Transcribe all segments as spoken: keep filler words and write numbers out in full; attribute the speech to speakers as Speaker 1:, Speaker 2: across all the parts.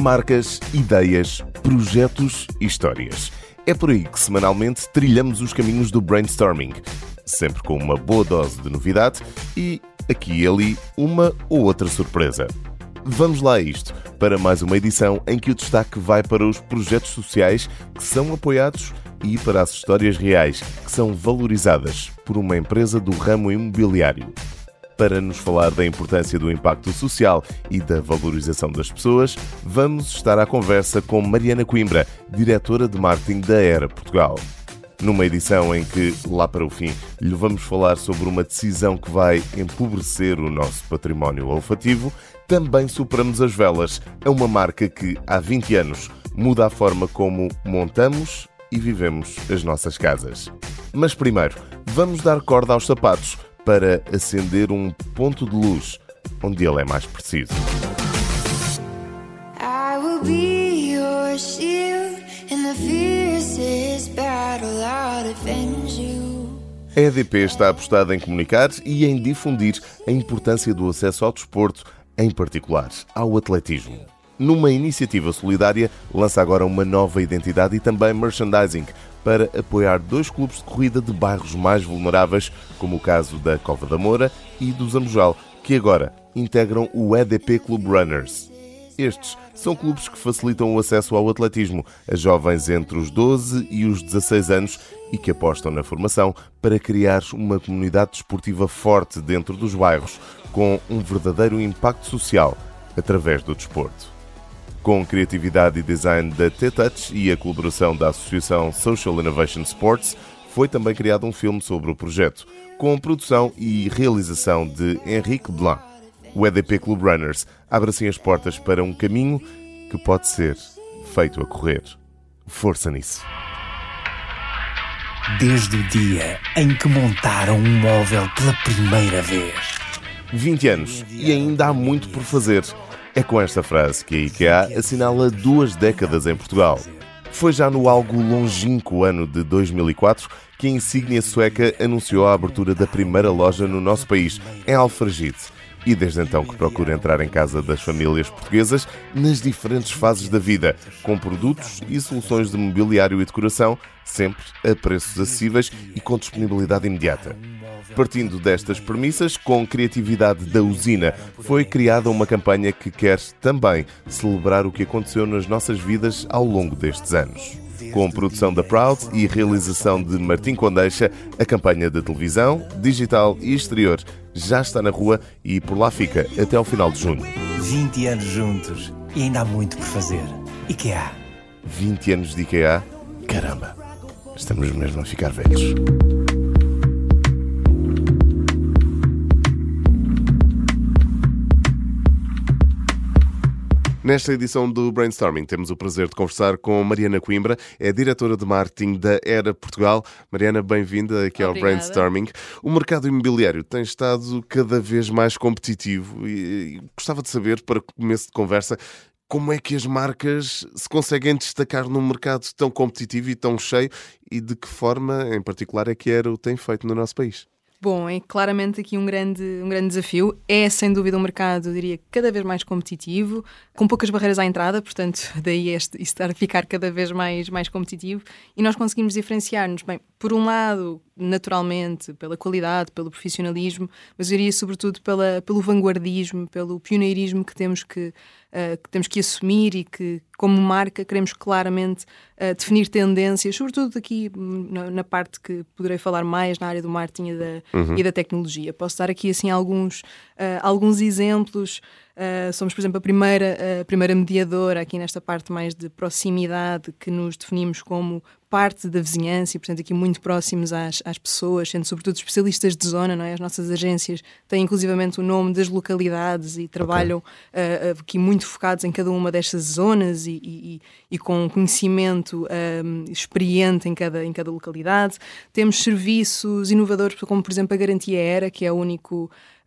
Speaker 1: Marcas, ideias, projetos e histórias. É por aí que semanalmente trilhamos os caminhos do brainstorming, sempre com uma boa dose de novidade e, aqui e ali, uma ou outra surpresa. Vamos lá a isto, para mais uma edição em que o destaque vai para os projetos sociais que são apoiados e para as histórias reais que são valorizadas por uma empresa do ramo imobiliário. Para nos falar da importância do impacto social e da valorização das pessoas, vamos estar à conversa com Mariana Coimbra, diretora de marketing da Era Portugal. Numa edição em que, lá para o fim, lhe vamos falar sobre uma decisão que vai empobrecer o nosso património olfativo, também sopramos as velas a uma marca que, há vinte anos, muda a forma como montamos e vivemos as nossas casas. Mas primeiro, vamos dar corda aos sapatos para acender um ponto de luz onde ele é mais preciso. I will be your shield in the fiercest battle I'll defend you. A E D P está apostada em comunicar e em difundir a importância do acesso ao desporto, em particular ao atletismo. Numa iniciativa solidária, lança agora uma nova identidade e também merchandising para apoiar dois clubes de corrida de bairros mais vulneráveis, como o caso da Cova da Moura e do Zambojal, que agora integram o E D P Club Runners. Estes são clubes que facilitam o acesso ao atletismo a jovens entre os doze e os dezasseis anos e que apostam na formação para criar uma comunidade desportiva forte dentro dos bairros, com um verdadeiro impacto social através do desporto. Com criatividade e design da T-Touch e a colaboração da Associação Social Innovation Sports, foi também criado um filme sobre o projeto, com produção e realização de Henrique Blanc. O E D P Club Runners abre assim as portas para um caminho que pode ser feito a correr. Força nisso!
Speaker 2: Desde o dia em que montaram um móvel pela primeira vez.
Speaker 1: vinte anos e ainda há muito por fazer. É com esta frase que a IKEA assinala duas décadas em Portugal. Foi já no algo longínquo ano de dois mil e quatro que a insígnia sueca anunciou a abertura da primeira loja no nosso país, em Alfragide. E desde então que procura entrar em casa das famílias portuguesas nas diferentes fases da vida, com produtos e soluções de mobiliário e decoração, sempre a preços acessíveis e com disponibilidade imediata. Partindo destas premissas, com criatividade da usina, foi criada uma campanha que quer também celebrar o que aconteceu nas nossas vidas ao longo destes anos. Com produção da Proud e realização de Martim Condeixa, a campanha de televisão, digital e exterior já está na rua e por lá fica até ao final de junho.
Speaker 2: vinte anos juntos e ainda há muito por fazer. IKEA.
Speaker 1: vinte anos de IKEA? Caramba, estamos mesmo a ficar velhos. Nesta edição do Brainstorming temos o prazer de conversar com Mariana Coimbra, é diretora de marketing da Era Portugal. Mariana, bem-vinda aqui ao
Speaker 3: Obrigada.
Speaker 1: Brainstorming. O mercado imobiliário tem estado cada vez mais competitivo e gostava de saber, para começo de conversa, como é que as marcas se conseguem destacar num mercado tão competitivo e tão cheio e de que forma, em particular, é que a Era o tem feito no nosso país?
Speaker 3: Bom, é claramente aqui um grande, um grande desafio. É, sem dúvida, um mercado, eu diria, cada vez mais competitivo, com poucas barreiras à entrada, portanto, daí este, isso estar a ficar cada vez mais, mais competitivo. E nós conseguimos diferenciar-nos, bem, por um lado, naturalmente, pela qualidade, pelo profissionalismo, mas eu diria, sobretudo, pela, pelo vanguardismo, pelo pioneirismo que temos que, uh, que temos que assumir e que, como marca, queremos claramente uh, definir tendências, sobretudo aqui na, na parte que poderei falar mais na área do marketing e da, uhum. e da tecnologia. Posso dar aqui assim alguns, uh, alguns exemplos. Uh, somos, por exemplo, a primeira, a primeira mediadora aqui nesta parte mais de proximidade, que nos definimos como parte da vizinhança e, portanto, aqui muito próximos às, às pessoas, sendo sobretudo especialistas de zona, não é? As nossas agências têm inclusivamente o nome das localidades e trabalham okay. uh, aqui muito focados em cada uma destas zonas e, e, e com conhecimento um, experiente em cada, em cada localidade. Temos serviços inovadores, como, por exemplo, a Garantia Era, que é o único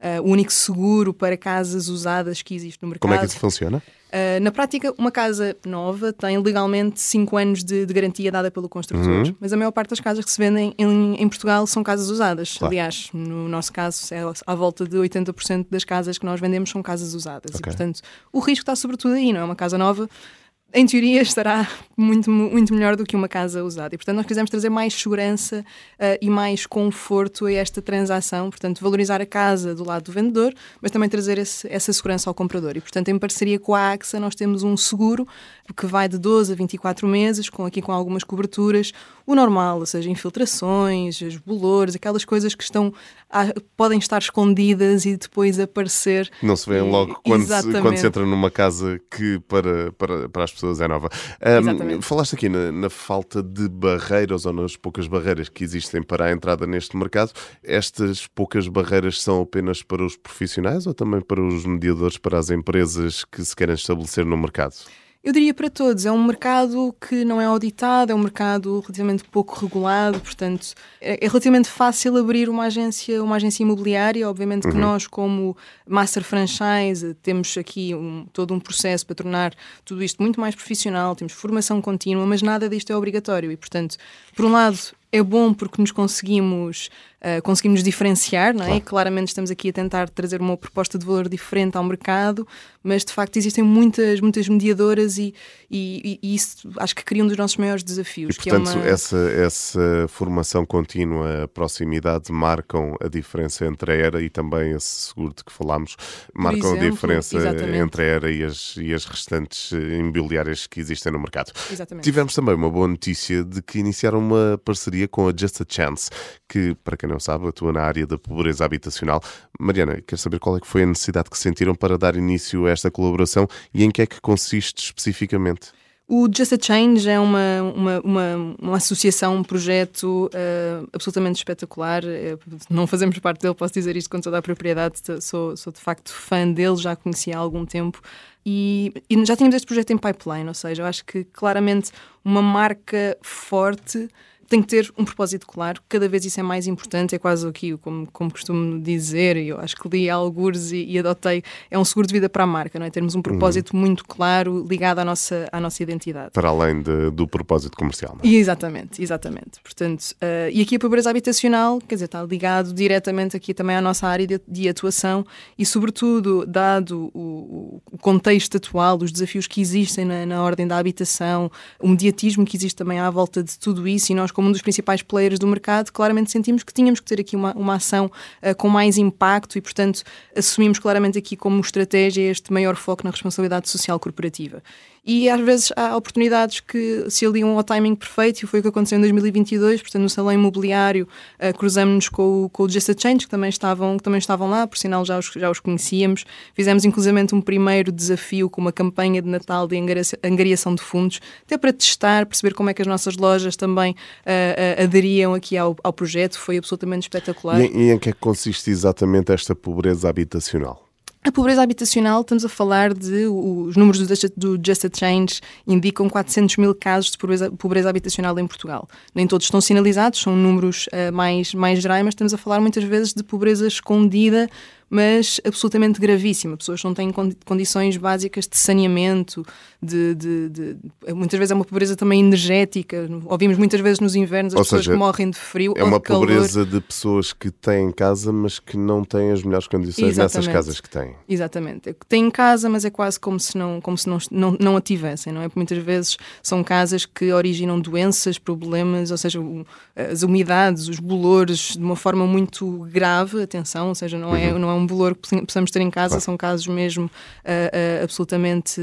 Speaker 3: uh, o único seguro para casas usadas que existe no mercado.
Speaker 1: Como é que isso funciona?
Speaker 3: Uh, na prática, uma casa nova tem legalmente cinco anos de, de garantia dada pelo construtor, uhum. mas a maior parte das casas que se vendem em, em Portugal são casas usadas. Claro. Aliás, no nosso caso, é à volta de oitenta por cento das casas que nós vendemos são casas usadas. Okay. E, portanto, o risco está sobretudo aí, não é? Uma casa nova, em teoria, estará muito, muito melhor do que uma casa usada. E, portanto, nós quisemos trazer mais segurança uh, e mais conforto a esta transação. Portanto, valorizar a casa do lado do vendedor, mas também trazer esse, essa segurança ao comprador. E, portanto, em parceria com a AXA, nós temos um seguro que vai de doze a vinte e quatro meses, com, aqui com algumas coberturas. O normal, ou seja, infiltrações, os bolores, aquelas coisas que estão, ah, podem estar escondidas e depois aparecer.
Speaker 1: Não se vêem logo quando se, quando se entra numa casa que para, para, para as pessoas é nova. Um, falaste aqui na, na falta de barreiras ou nas poucas barreiras que existem para a entrada neste mercado. Estas poucas barreiras são apenas para os profissionais ou também para os mediadores, para as empresas que se querem estabelecer no mercado?
Speaker 3: Eu diria para todos, é um mercado que não é auditado, é um mercado relativamente pouco regulado, portanto é relativamente fácil abrir uma agência, uma agência imobiliária. Obviamente que uhum. nós, como Master Franchise, temos aqui um, todo um processo para tornar tudo isto muito mais profissional, temos formação contínua, mas nada disto é obrigatório e, portanto, por um lado, é bom porque nos conseguimos, uh, conseguimos diferenciar, não é? Claro. Claramente estamos aqui a tentar trazer uma proposta de valor diferente ao mercado, mas de facto existem muitas, muitas mediadoras e, e, e isso acho que cria um dos nossos maiores desafios.
Speaker 1: E portanto
Speaker 3: que é uma...
Speaker 1: essa, essa formação contínua, a proximidade marcam a diferença entre a ERA e também esse seguro de que falámos, marcam exemplo, a diferença exatamente. entre a ERA e as, e as restantes imobiliárias que existem no mercado.
Speaker 3: Exatamente.
Speaker 1: Tivemos também uma boa notícia de que iniciaram uma parceria com a Just a Chance, que, para quem não sabe, atua na área da pobreza habitacional. Mariana, quero saber qual é que foi a necessidade que sentiram para dar início a esta colaboração e em que é que consiste especificamente?
Speaker 3: O Just a Change é uma, uma, uma, uma associação, um projeto uh, absolutamente espetacular. Não fazemos parte dele, posso dizer isto com toda a propriedade, sou, sou de facto fã dele, já conheci há algum tempo. E, e já tínhamos este projeto em pipeline, ou seja, eu acho que claramente uma marca forte tem que ter um propósito claro, cada vez isso é mais importante, é quase aqui, como, como costumo dizer, e eu acho que li algures e, e adotei, é um seguro de vida para a marca, não é? Termos um propósito uhum. muito claro, ligado à nossa, à nossa identidade.
Speaker 1: Para além de, do propósito comercial, não é?
Speaker 3: E exatamente, exatamente. Portanto, uh, e aqui a pobreza habitacional, quer dizer, está ligado diretamente aqui também à nossa área de, de atuação e, sobretudo, dado o, o contexto atual, os desafios que existem na, na ordem da habitação, o mediatismo que existe também à volta de tudo isso, e nós, como um dos principais players do mercado, claramente sentimos que tínhamos que ter aqui uma, uma ação uh, com mais impacto e, portanto, assumimos claramente aqui como estratégia este maior foco na responsabilidade social corporativa. E às vezes há oportunidades que se aliam ao timing perfeito, e foi o que aconteceu em dois mil e vinte e dois, portanto no salão imobiliário uh, cruzamos-nos com, com o Just a Change, que também estavam, que também estavam lá, por sinal já os, já os conhecíamos. Fizemos inclusivamente um primeiro desafio com uma campanha de Natal de angariação de fundos, até para testar, perceber como é que as nossas lojas também uh, uh, aderiam aqui ao, ao projeto. Foi absolutamente espetacular.
Speaker 1: E, e em que é que consiste exatamente esta pobreza habitacional?
Speaker 3: A pobreza habitacional, estamos a falar de, os números do Just a Change indicam quatrocentos mil casos de pobreza, pobreza habitacional em Portugal. Nem todos estão sinalizados, são números uh, mais, mais gerais, mas estamos a falar muitas vezes de pobreza escondida, mas absolutamente gravíssima. Pessoas que não têm condições básicas de saneamento, de, de, de, muitas vezes é uma pobreza também energética. Ouvimos muitas vezes nos invernos as
Speaker 1: ou
Speaker 3: pessoas
Speaker 1: seja,
Speaker 3: que morrem de frio
Speaker 1: é
Speaker 3: ou
Speaker 1: uma
Speaker 3: de calor.
Speaker 1: pobreza de pessoas que têm casa, mas que não têm as melhores condições
Speaker 3: Exatamente.
Speaker 1: nessas casas que têm.
Speaker 3: Exatamente. Têm casa, mas é quase como se não, como se não, não, não a tivessem, não é? Porque muitas vezes são casas que originam doenças, problemas, ou seja, as umidades, os bolores, de uma forma muito grave, atenção, ou seja, não, uhum. é, não é um bolor que possamos ter em casa, claro. São casos mesmo uh, uh, absolutamente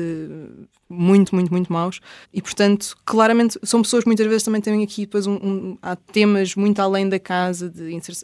Speaker 3: muito, muito, muito maus. E, portanto, claramente, são pessoas que muitas vezes também têm aqui depois um, um, há temas muito além da casa, de inserção,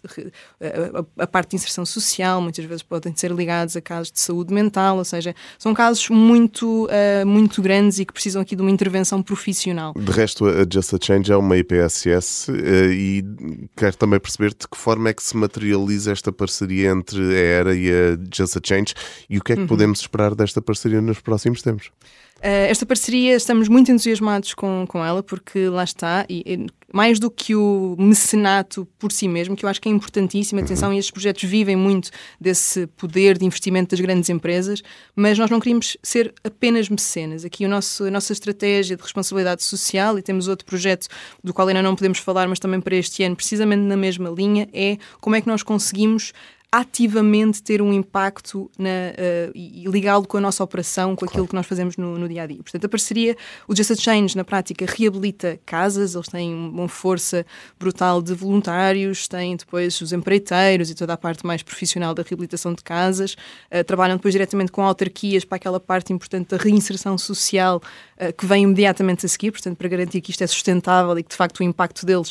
Speaker 3: a, a parte de inserção social, muitas vezes podem ser ligados a casos de saúde mental, ou seja, são casos muito, uh, muito grandes e que precisam aqui de uma intervenção profissional.
Speaker 1: De resto, a Just a Change é uma I P S S uh, e quero também perceber de que forma é que se materializa esta parceria entre a ERA e a Just a Change e o que é que uhum. podemos esperar desta parceria nos próximos tempos?
Speaker 3: Uh, esta parceria, estamos muito entusiasmados com, com ela, porque lá está, e, e mais do que o mecenato por si mesmo, que eu acho que é importantíssimo, atenção, e estes projetos vivem muito desse poder de investimento das grandes empresas, mas nós não queríamos ser apenas mecenas. Aqui o nosso, a nossa estratégia de responsabilidade social, e temos outro projeto do qual ainda não podemos falar, mas também para este ano, precisamente na mesma linha, é como é que nós conseguimos ativamente ter um impacto na, uh, e ligá-lo com a nossa operação, com aquilo claro. que nós fazemos no, no dia-a-dia. Portanto, a parceria, o Just a Change, na prática, reabilita casas, eles têm uma força brutal de voluntários, têm depois os empreiteiros e toda a parte mais profissional da reabilitação de casas, uh, trabalham depois diretamente com autarquias para aquela parte importante da reinserção social uh, que vem imediatamente a seguir, portanto, para garantir que isto é sustentável e que, de facto, o impacto deles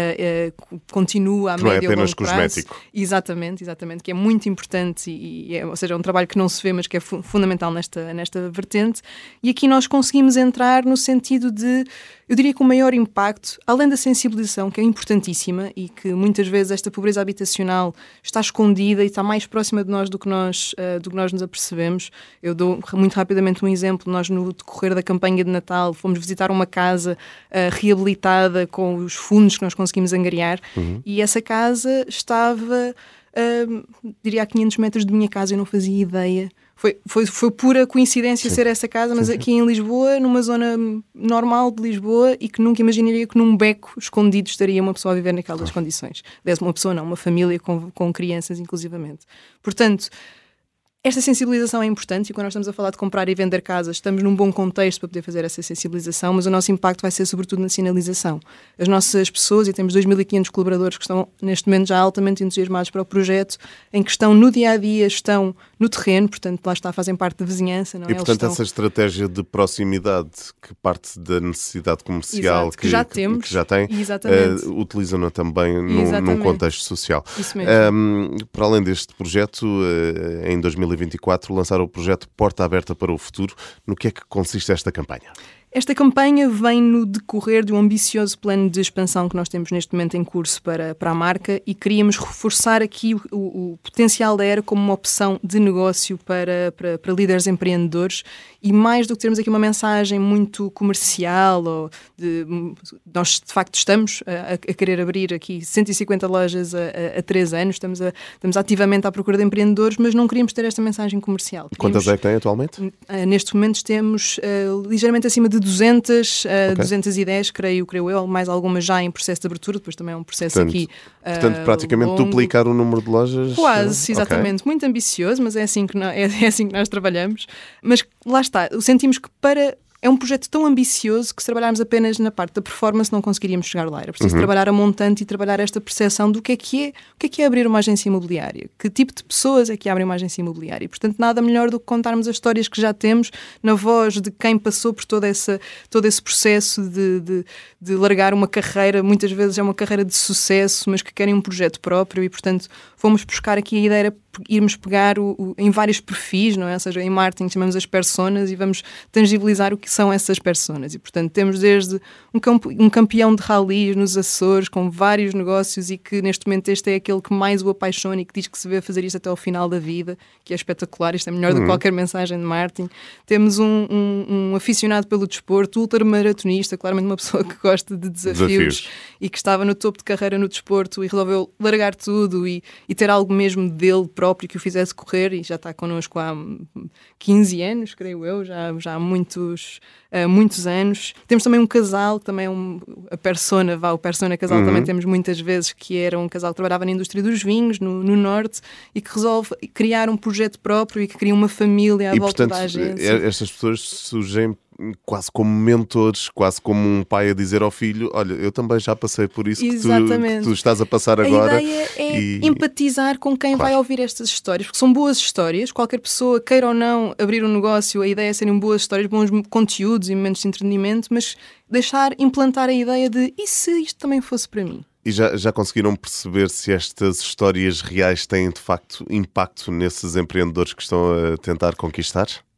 Speaker 3: uh, uh, continua a
Speaker 1: que
Speaker 3: médio e longo prazo.
Speaker 1: Não é apenas cosmético.
Speaker 3: Exatamente, exatamente. Que é muito importante, e, e é, ou seja, é um trabalho que não se vê, mas que é fu- fundamental nesta, nesta vertente. E aqui nós conseguimos entrar no sentido de, eu diria que o maior impacto, além da sensibilização, que é importantíssima, e que muitas vezes esta pobreza habitacional está escondida e está mais próxima de nós do que nós, uh, do que nós nos apercebemos. Eu dou muito rapidamente um exemplo. Nós, no decorrer da campanha de Natal, fomos visitar uma casa uh, reabilitada com os fundos que nós conseguimos angariar, uhum. e essa casa estava... Uh, diria a quinhentos metros de minha casa, eu não fazia ideia. Foi, foi, foi pura coincidência sim. ser essa casa, mas sim, aqui sim. em Lisboa, numa zona normal de Lisboa, e que nunca imaginaria que num beco escondido estaria uma pessoa a viver naquelas ah. condições. Desse uma pessoa não, uma família com, com crianças inclusivamente. Portanto, esta sensibilização é importante, e quando nós estamos a falar de comprar e vender casas, estamos num bom contexto para poder fazer essa sensibilização, mas o nosso impacto vai ser sobretudo na sinalização. As nossas pessoas, e temos dois mil e quinhentos colaboradores que estão neste momento já altamente entusiasmados para o projeto, em que estão no dia-a-dia, estão no terreno, portanto lá está, fazem parte da vizinhança. Não é?
Speaker 1: E portanto
Speaker 3: estão...
Speaker 1: essa estratégia de proximidade que parte da necessidade comercial
Speaker 3: Exato, que, que já
Speaker 1: que,
Speaker 3: temos,
Speaker 1: que já tem, uh, utilizam-na também no, num contexto social.
Speaker 3: Isso mesmo.
Speaker 1: Um, para além deste projeto, uh, em dois mil e vinte e quatro lançaram o projeto Porta Aberta para o Futuro. No que é que consiste esta campanha?
Speaker 3: Esta campanha vem no decorrer de um ambicioso plano de expansão que nós temos neste momento em curso para, para a marca, e queríamos reforçar aqui o, o, o potencial da Era como uma opção de negócio para, para, para líderes empreendedores, e mais do que termos aqui uma mensagem muito comercial, ou de, nós de facto estamos a, a querer abrir aqui cento e cinquenta lojas a, a, a três anos, estamos, a, estamos ativamente à procura de empreendedores, mas não queríamos ter esta mensagem comercial.
Speaker 1: Quantas é que tem atualmente?
Speaker 3: Uh, neste momento temos uh, ligeiramente acima de duzentas, uh, okay. duzentas e dez, creio, creio eu, mais algumas já em processo de abertura, depois também é um processo
Speaker 1: portanto,
Speaker 3: aqui uh,
Speaker 1: Portanto, praticamente
Speaker 3: longo.
Speaker 1: duplicar o número de lojas?
Speaker 3: Quase, exatamente. Okay. Muito ambicioso, mas é assim, que nós, é, é assim que nós trabalhamos. Mas lá está, sentimos que para... É um projeto tão ambicioso que se trabalharmos apenas na parte da performance não conseguiríamos chegar lá. Era preciso uhum. trabalhar a montante e trabalhar esta percepção do que é que é, o que é que é abrir uma agência imobiliária, que tipo de pessoas é que abrem uma agência imobiliária. E, portanto, nada melhor do que contarmos as histórias que já temos na voz de quem passou por toda essa, todo esse processo de, de, de largar uma carreira, muitas vezes é uma carreira de sucesso, mas que querem um projeto próprio, e, portanto, fomos buscar aqui a ideia de irmos pegar o, o, em vários perfis, não é? Ou seja, em marketing chamamos as personas e vamos tangibilizar o que são essas personas. E, portanto, temos desde um, campo, um campeão de rallies nos Açores, com vários negócios, e que neste momento este é aquele que mais o apaixona e que diz que se vê fazer isto até ao final da vida, que é espetacular, isto é melhor uhum. do que qualquer mensagem de marketing. Temos um, um, um aficionado pelo desporto, ultramaratonista, claramente uma pessoa que gosta de desafios, desafios. E que estava no topo de carreira no desporto e resolveu largar tudo e, e ter algo mesmo dele próprio que o fizesse correr, e já está connosco há quinze anos, creio eu, já, já há muitos, uh, muitos anos. Temos também um casal, que também é um, a persona, vá, o persona casal uhum. também temos muitas vezes, que era um casal que trabalhava na indústria dos vinhos, no, no Norte, e que resolve criar um projeto próprio e que cria uma família à
Speaker 1: e,
Speaker 3: volta
Speaker 1: portanto,
Speaker 3: da agência.
Speaker 1: Estas pessoas surgem quase como mentores, quase como um pai a dizer ao filho: olha, eu também já passei por isso que tu, que tu estás a passar agora.
Speaker 3: A ideia é
Speaker 1: e...
Speaker 3: empatizar com quem claro. vai ouvir estas histórias, porque são boas histórias, qualquer pessoa, queira ou não abrir um negócio, a ideia é serem boas histórias, bons conteúdos e momentos de entretenimento, mas deixar implantar a ideia de e se isto também fosse para mim?
Speaker 1: E já, já conseguiram perceber se estas histórias reais têm de facto impacto nesses empreendedores que estão a tentar conquistar?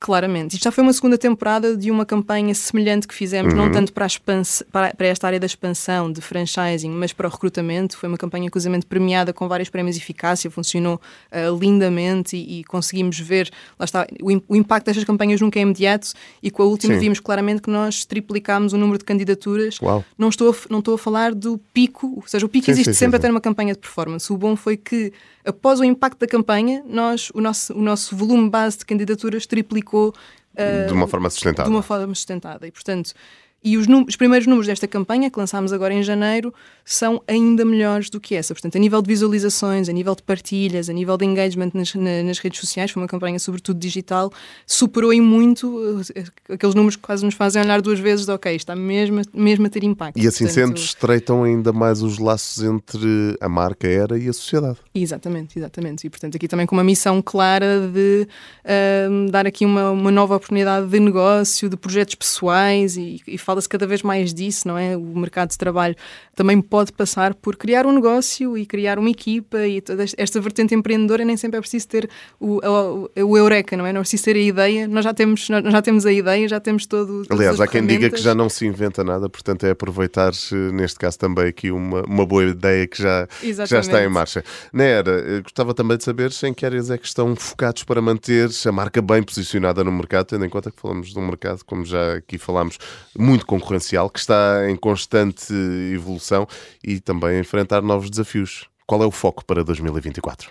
Speaker 3: Claramente. Isto já foi uma segunda temporada de uma campanha semelhante que fizemos, uhum. não tanto para, a expans... para esta área da expansão, de franchising, mas para o recrutamento. Foi uma campanha curiosamente premiada com vários prémios de eficácia, funcionou uh, lindamente e, e conseguimos ver, lá está, o, o impacto destas campanhas nunca é imediato e com a última Sim. vimos claramente que nós triplicámos o número de candidaturas.
Speaker 1: Uau.
Speaker 3: Não estou, a, não estou a falar do pico, ou seja, o pico sim, existe sim, sempre sim, a ter uma campanha de performance. O bom foi que após o impacto da campanha, nós, o, nosso, o nosso volume base de candidaturas triplicou Uh,
Speaker 1: de uma forma sustentada.
Speaker 3: De uma forma sustentada. E, portanto, e os, os primeiros números desta campanha, que lançámos agora em janeiro, são ainda melhores do que essa. Portanto, a nível de visualizações, a nível de partilhas, a nível de engagement nas, na, nas redes sociais, foi uma campanha sobretudo digital, superou em muito uh, aqueles números que quase nos fazem olhar duas vezes de ok, está mesmo, mesmo a ter impacto.
Speaker 1: E assim
Speaker 3: portanto,
Speaker 1: sendo, estreitam ainda mais os laços entre a marca Era e a sociedade.
Speaker 3: Exatamente, exatamente. E, portanto, aqui também com uma missão clara de uh, dar aqui uma, uma nova oportunidade de negócio, de projetos pessoais e, e fala-se cada vez mais disso, não é? O mercado de trabalho também pode passar por criar um negócio e criar uma equipa e toda esta vertente empreendedora nem sempre é preciso ter o, o, o eureka, não é? Não é preciso ter a ideia, nós já temos, nós já temos a ideia, já temos todo...
Speaker 1: Aliás, há quem diga que já não se inventa nada, portanto é aproveitar, neste caso também aqui uma, uma boa ideia que já, que já está em marcha. Nera, gostava também de saber em que áreas é que estão focados para manter a marca bem posicionada no mercado, tendo em conta que falamos de um mercado, como já aqui falámos, muito concorrencial, que está em constante evolução e também a enfrentar novos desafios. Qual é o foco para dois mil e vinte e quatro?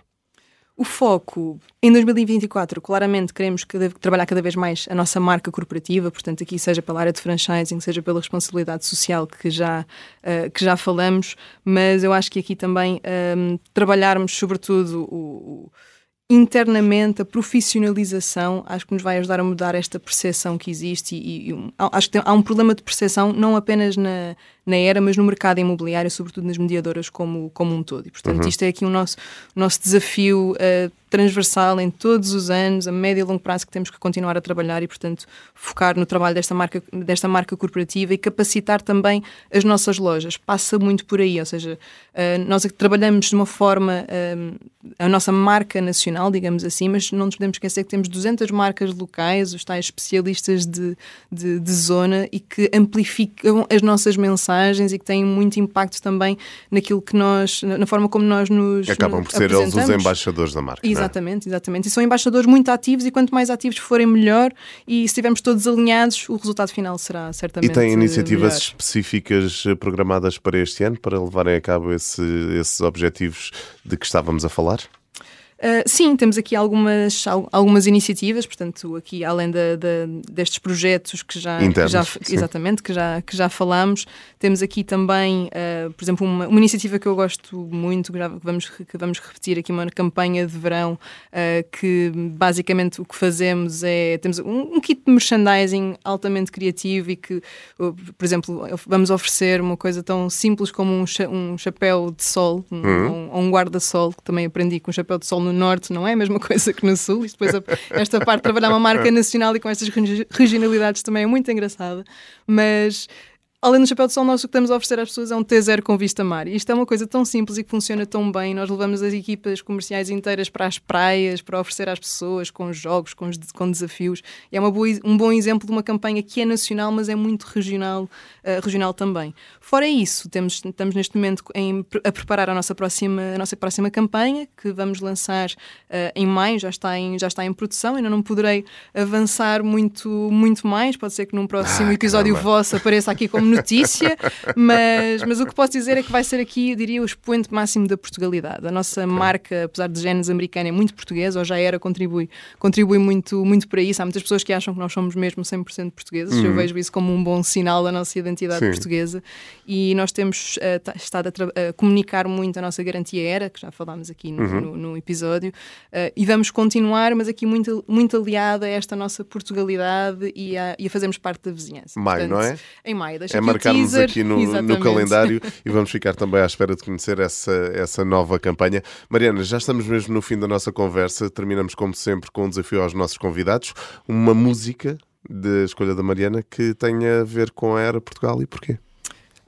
Speaker 3: O foco em dois mil e vinte e quatro, claramente queremos cada, trabalhar cada vez mais a nossa marca corporativa, portanto aqui seja pela área de franchising, seja pela responsabilidade social que já, uh, que já falamos, mas eu acho que aqui também um, trabalharmos sobretudo o, o internamente, a profissionalização, acho que nos vai ajudar a mudar esta percepção que existe e, e um, acho que tem, há um problema de percepção não apenas na, na Era, mas no mercado imobiliário, sobretudo nas mediadoras como, como um todo. E, portanto, uhum. isto é aqui o nosso, o nosso desafio uh, transversal em todos os anos, a médio e longo prazo, que temos que continuar a trabalhar e, portanto, focar no trabalho desta marca, desta marca corporativa e capacitar também as nossas lojas. Passa muito por aí, ou seja, uh, nós trabalhamos de uma forma, uh, a nossa marca nacional, digamos assim, mas não nos podemos esquecer que temos duzentas marcas locais, os tais especialistas de, de, de zona e que amplificam as nossas mensagens e que têm muito impacto também naquilo que nós, na forma como nós nos
Speaker 1: acabam por ser eles os embaixadores da marca.
Speaker 3: Exatamente, exatamente. E são embaixadores muito ativos e quanto mais ativos forem, melhor. E se estivermos todos alinhados, o resultado final será certamente
Speaker 1: melhor. E têm iniciativas
Speaker 3: melhor.
Speaker 1: específicas programadas para este ano, para levarem a cabo esse, esses objetivos de que estávamos a falar?
Speaker 3: Uh, sim, temos aqui algumas, algumas iniciativas, portanto, aqui além de, de, destes projetos que já,
Speaker 1: Internos,
Speaker 3: que já, exatamente, que já, que já falámos, temos aqui também, uh, por exemplo, uma, uma iniciativa que eu gosto muito, que, já vamos, que vamos repetir aqui, uma campanha de verão, uh, que basicamente o que fazemos é, temos um, um kit de merchandising altamente criativo e que, uh, por exemplo, vamos oferecer uma coisa tão simples como um, cha, um chapéu de sol, um, uhum. um, um guarda-sol, que também aprendi com um chapéu de sol no Norte não é a mesma coisa que no Sul. Isto depois, a, esta parte de trabalhar uma marca nacional e com estas regionalidades também é muito engraçada. Mas, além do chapéu de sol, nós o que estamos a oferecer às pessoas é um T zero com vista mar. E isto é uma coisa tão simples e que funciona tão bem. Nós levamos as equipas comerciais inteiras para as praias, para oferecer às pessoas, com jogos, com, com desafios. E é uma boa, um bom exemplo de uma campanha que é nacional, mas é muito regional, uh, regional também. Fora isso, temos, estamos neste momento em, a preparar a nossa próxima, a nossa próxima campanha, que vamos lançar uh, em maio, já está em, já está em produção. Ainda não poderei avançar muito, muito mais. Pode ser que num próximo ah, episódio caramba. vosso apareça aqui como notícia, mas, mas o que posso dizer é que vai ser aqui, eu diria, o expoente máximo da Portugalidade. A nossa okay. marca, apesar de genes americana, é muito portuguesa, ou já era, contribui, contribui muito, muito para isso. Há muitas pessoas que acham que nós somos mesmo cem por cento portugueses. Uhum. Eu vejo isso como um bom sinal da nossa identidade Sim. portuguesa. E nós temos uh, estado a, a comunicar muito a nossa garantia Era, que já falámos aqui no, uhum. no, no episódio, uh, e vamos continuar, mas aqui muito, muito aliada a esta nossa Portugalidade e a, e a fazermos parte da vizinhança.
Speaker 1: Maio,
Speaker 3: Portanto,
Speaker 1: não é?
Speaker 3: Em maio. Deixa
Speaker 1: É marcarmos aqui no, no calendário e vamos ficar também à espera de conhecer essa, essa nova campanha. Mariana, já estamos mesmo no fim da nossa conversa. Terminamos, como sempre, com um desafio aos nossos convidados. Uma música de escolha da Mariana que tenha a ver com a Era Portugal e porquê?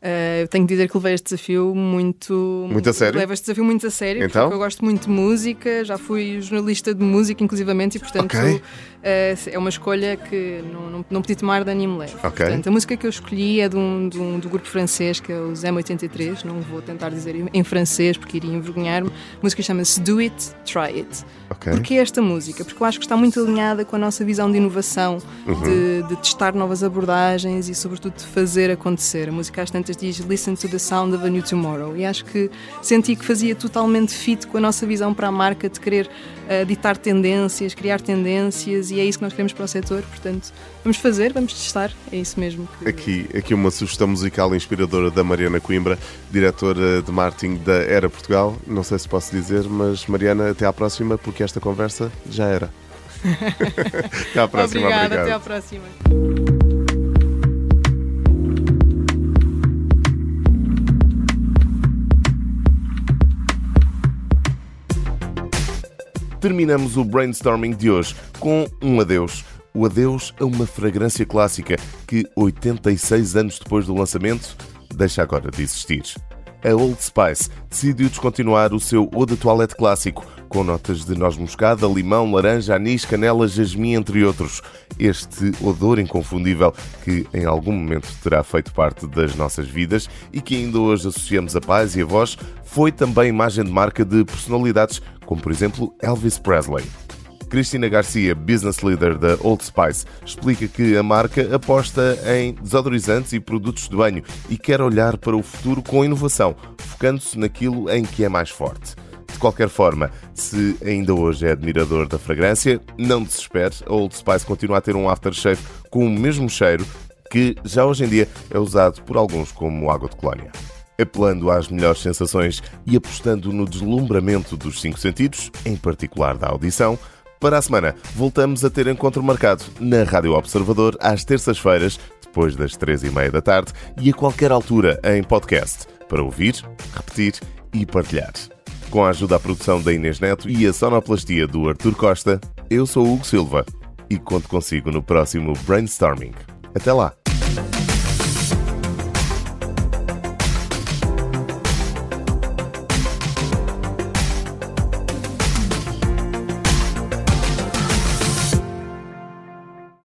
Speaker 3: Uh, eu tenho de dizer que levei este desafio muito...
Speaker 1: Muito a sério?
Speaker 3: Levo este desafio muito a sério,
Speaker 1: então?
Speaker 3: Porque eu gosto muito de música, já fui jornalista de música, inclusivamente, e portanto
Speaker 1: okay.
Speaker 3: uh, é uma escolha que não, não, não podia tomar de nem me leve.
Speaker 1: Okay.
Speaker 3: Portanto, a música que eu escolhi é de um, de um do grupo francês, que é o Z M oitenta e três, não vou tentar dizer em francês porque iria envergonhar-me. A música chama-se Do It, Try It.
Speaker 1: Okay.
Speaker 3: Porquê esta música? Porque eu acho que está muito alinhada com a nossa visão de inovação, uhum. de, de testar novas abordagens e sobretudo de fazer acontecer. A música às tantas diz Listen to the sound of a new tomorrow, e acho que senti que fazia totalmente fit com a nossa visão para a marca de querer uh, ditar tendências, criar tendências, e é isso que nós queremos para o setor. Portanto, vamos fazer, vamos testar, é isso mesmo que...
Speaker 1: Aqui, aqui uma sugestão musical inspiradora da Mariana Coimbra, diretora de marketing da Era Portugal. Não sei se posso dizer, mas Mariana, até à próxima, porque esta conversa já era. Até à próxima.
Speaker 3: Obrigada,
Speaker 1: obrigado.
Speaker 3: Até à próxima.
Speaker 1: Terminamos o brainstorming de hoje com um adeus. O adeus a uma fragrância clássica que, oitenta e seis anos depois do lançamento, deixa agora de existir. A Old Spice decidiu descontinuar o seu eau de toilette clássico, com notas de noz moscada, limão, laranja, anis, canela, jasmim, entre outros. Este odor inconfundível que em algum momento terá feito parte das nossas vidas e que ainda hoje associamos a pais e avós, foi também imagem de marca de personalidades, como por exemplo Elvis Presley. Cristina Garcia, business leader da Old Spice, explica que a marca aposta em desodorizantes e produtos de banho e quer olhar para o futuro com inovação, focando-se naquilo em que é mais forte. De qualquer forma, se ainda hoje é admirador da fragrância, não desespere, a Old Spice continua a ter um aftershave com o mesmo cheiro que já hoje em dia é usado por alguns como água de colónia. Apelando às melhores sensações e apostando no deslumbramento dos cinco sentidos, em particular da audição, para a semana voltamos a ter encontro marcado na Rádio Observador às terças-feiras, depois das três e meia da tarde e a qualquer altura em podcast, para ouvir, repetir e partilhar. Com a ajuda à produção da Inês Neto e a sonoplastia do Artur Costa, eu sou o Hugo Silva e conto consigo no próximo Brainstorming. Até lá!